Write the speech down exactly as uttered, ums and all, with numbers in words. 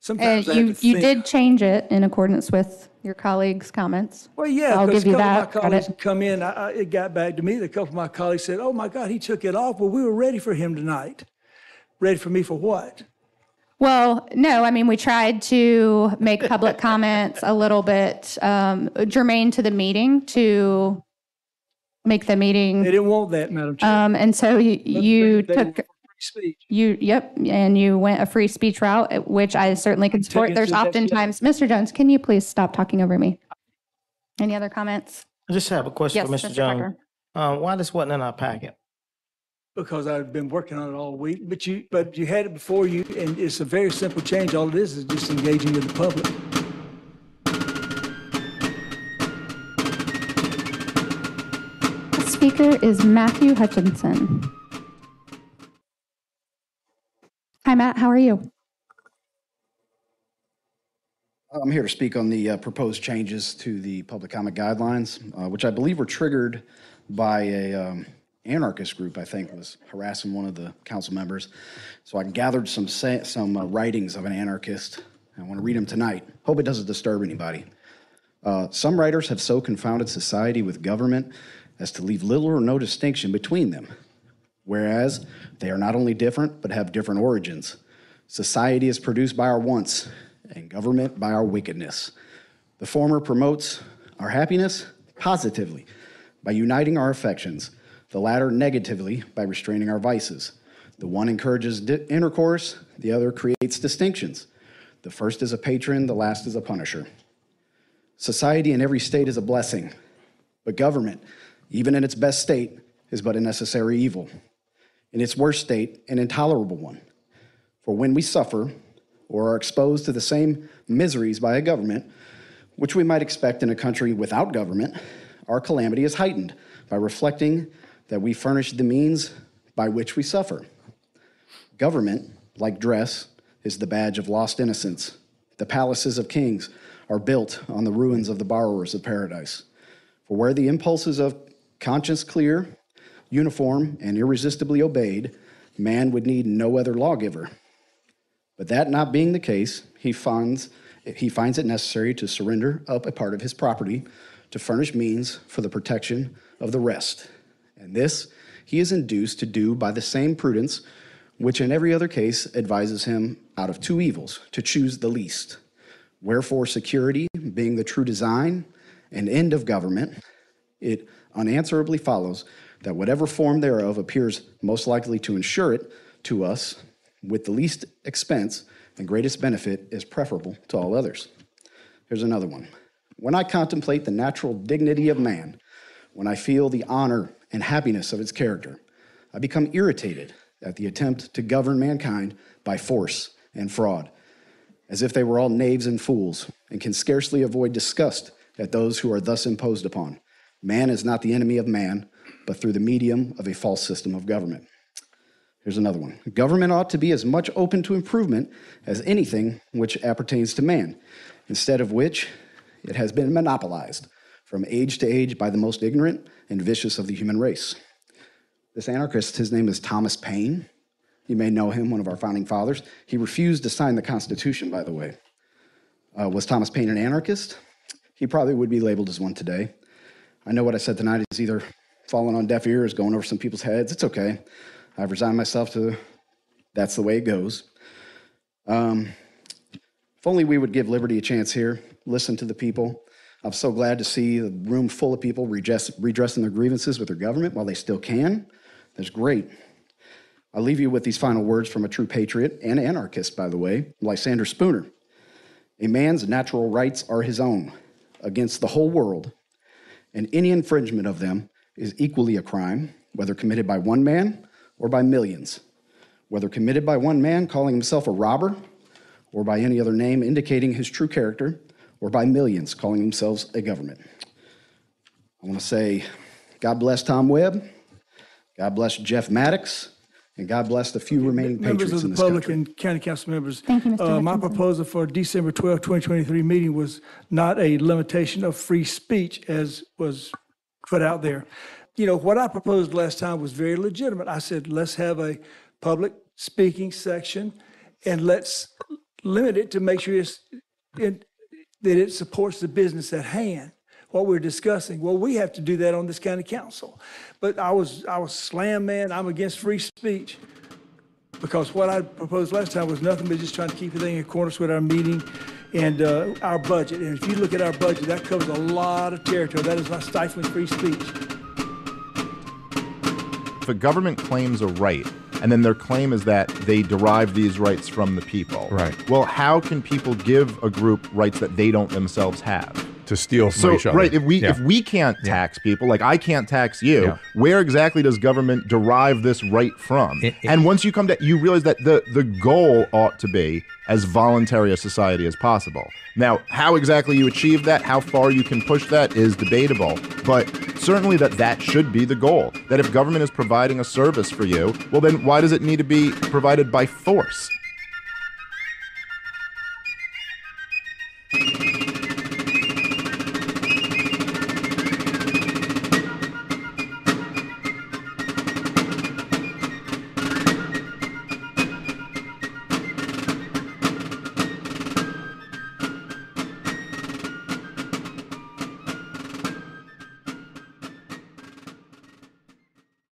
sometimes And I you, have to you think. did change it in accordance with your colleagues' comments. Well, yeah, I'll because give a you couple that of my colleagues credit. come in, I, I, it got back to me, that a couple of my colleagues said, oh my God, he took it off. Well, we were ready for him tonight. Ready for me for what? Well, no, I mean, we tried to make public comments a little bit um, germane to the meeting to make the They meeting. didn't want that, Madam Chair. Um, and so you, you They were took, for free speech. you, yep, and you went a free speech route, which I certainly can support. Taking it There's to the next oftentimes, Mister Jones, can you please stop talking over me? Any other comments? I just have a question Yes, for Mister Mister Jones. Tucker. Uh, why this wasn't in our packet? Because I've been working on it all week, but you, but you had it before you, and it's a very simple change. All it is is just engaging with the public. The speaker is Matthew Hutchinson. Hi, Matt, how are you? I'm here to speak on the uh, proposed changes to the public comment guidelines, uh, which I believe were triggered by a um, anarchist group, I think, was harassing one of the council members. So I gathered some sa- some uh, writings of an anarchist. I want to read them tonight. Hope it doesn't disturb anybody. Uh, some writers have so confounded society with government as to leave little or no distinction between them, whereas they are not only different, but have different origins. Society is produced by our wants, and government by our wickedness. The former promotes our happiness positively by uniting our affections, the latter negatively by restraining our vices. The one encourages di- intercourse, the other creates distinctions. The first is a patron, the last is a punisher. Society in every state is a blessing, but government, even in its best state, is but a necessary evil. In its worst state, an intolerable one. For when we suffer or are exposed to the same miseries by a government, which we might expect in a country without government, our calamity is heightened by reflecting that we furnish the means by which we suffer. Government, like dress, is the badge of lost innocence. The palaces of kings are built on the ruins of the borrowers of paradise. For where the impulses of conscience clear, uniform, and irresistibly obeyed, man would need no other lawgiver. But that not being the case, he finds, he finds it necessary to surrender up a part of his property to furnish means for the protection of the rest. And this he is induced to do by the same prudence which in every other case advises him out of two evils, to choose the least. Wherefore security, being the true design and end of government, it unanswerably follows that whatever form thereof appears most likely to ensure it to us with the least expense and greatest benefit is preferable to all others. Here's another one. When I contemplate the natural dignity of man, when I feel the honor and happiness of its character, I become irritated at the attempt to govern mankind by force and fraud, as if they were all knaves and fools, and can scarcely avoid disgust at those who are thus imposed upon. Man is not the enemy of man, but through the medium of a false system of government. Here's another one. Government ought to be as much open to improvement as anything which appertains to man, instead of which it has been monopolized from age to age by the most ignorant and vicious of the human race. This anarchist, his name is Thomas Paine. You may know him, one of our founding fathers. He refused to sign the Constitution, by the way. Uh, was Thomas Paine an anarchist? He probably would be labeled as one today. I know what I said tonight is either falling on deaf ears, going over some people's heads. It's okay. I've resigned myself to that's the way it goes. Um, if only we would give liberty a chance here, listen to the people. I'm so glad to see the room full of people redress, redressing their grievances with their government while they still can. That's great. I'll leave you with these final words from a true patriot and anarchist, by the way, Lysander Spooner. A man's natural rights are his own against the whole world, and any infringement of them is equally a crime, whether committed by one man or by millions, whether committed by one man calling himself a robber or by any other name indicating his true character, or by millions calling themselves a government. I want to say, God bless Tom Webb, God bless Jeff Maddox, and God bless the few remaining Members patriots of in the this public country. and county council members. Thank you, Mister Uh, my Hutchinson. proposal for December twelfth, twenty twenty-three meeting was not a limitation of free speech as was put out there. You know, what I proposed last time was very legitimate. I said, let's have a public speaking section and let's limit it to make sure it's, it, that it supports the business at hand, what we're discussing. Well, we have to do that on this county council. But I was, I was slam, man, I'm against free speech. Because what I proposed last time was nothing but just trying to keep everything in accordance with our meeting and uh, our budget. And if you look at our budget, that covers a lot of territory. That is not stifling free speech. If a government claims a right, and then their claim is that they derive these rights from the people. Right. Well, how can people give a group rights that they don't themselves have? To steal from So, each other. right, if we Yeah. if we can't tax people, like I can't tax you, Yeah. where exactly does government derive this right from? It- it- and once you come to, you realize that the the goal ought to be as voluntary a society as possible. Now, how exactly you achieve that, how far you can push that is debatable, but certainly that that should be the goal. That if government is providing a service for you, well then why does it need to be provided by force?